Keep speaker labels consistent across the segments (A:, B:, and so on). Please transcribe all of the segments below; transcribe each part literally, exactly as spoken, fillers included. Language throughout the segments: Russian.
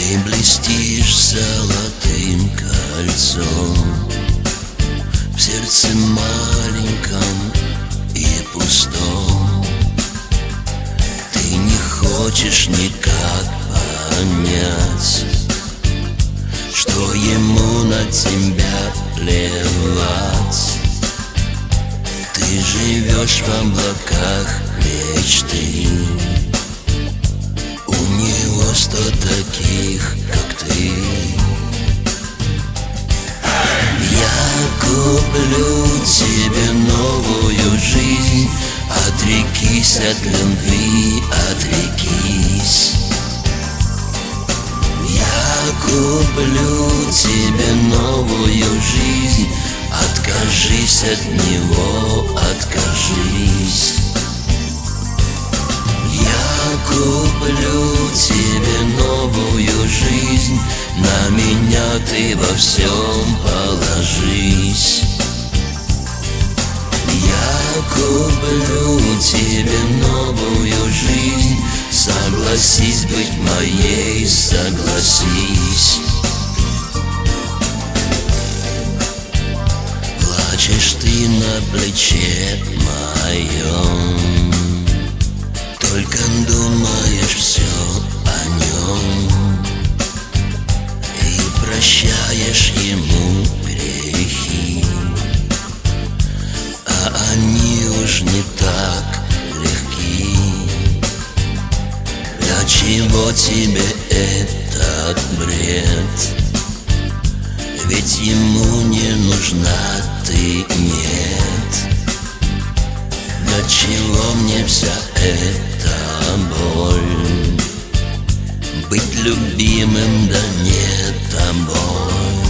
A: Ты блестишь золотым кольцом в сердце маленьком и пустом. Ты не хочешь никак понять, что ему на тебя плевать. Ты живешь в облаках мечты, у него сто таких, как ты. Я куплю тебе новую жизнь, отрекись от любви, отрекись. Я куплю тебе новую жизнь, откажись от него, откажись. Я куплю тебе новую жизнь, на меня ты во всем положись. Я куплю тебе новую жизнь, согласись быть моей, согласись. Плачешь ты на плече моем, только думаешь все о нем и прощаешь ему грехи, а они уж не так легки. Для чего тебе этот бред? Ведь ему не нужна ты, нет. Для чего мне вся эта боль? Быть любимым, да не тобой.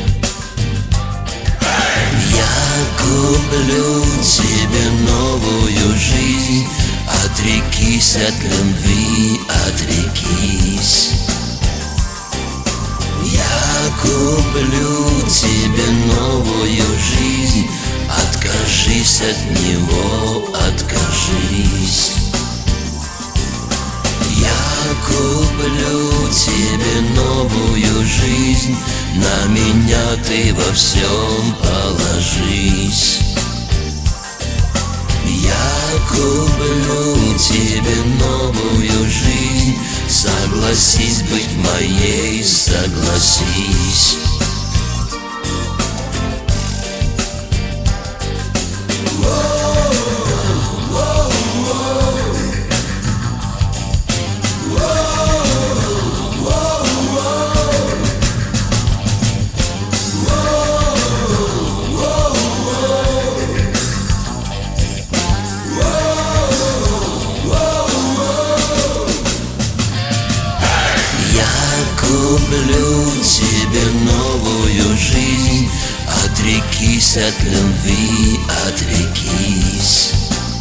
A: Я куплю тебе новую жизнь, отрекись от любви, отрекись. Я куплю тебе новую жизнь, откажись от него, откажись. Я куплю тебе новую жизнь, на меня ты во всем положись. Я куплю тебе новую жизнь, согласись быть моей, согласись. Куплю тебе новую жизнь, отрекись от любви, отрекись.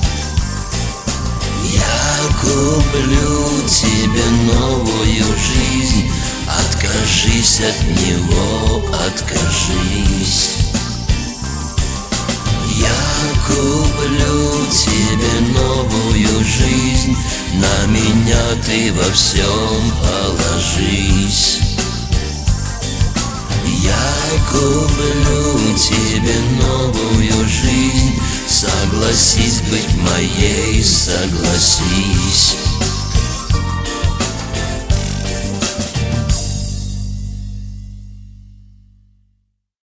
A: Я куплю тебе новую жизнь, откажись от него, откажись. Я куплю тебе новую жизнь, на меня ты во всем положись. Я куплю тебе новую жизнь, согласись быть моей, согласись.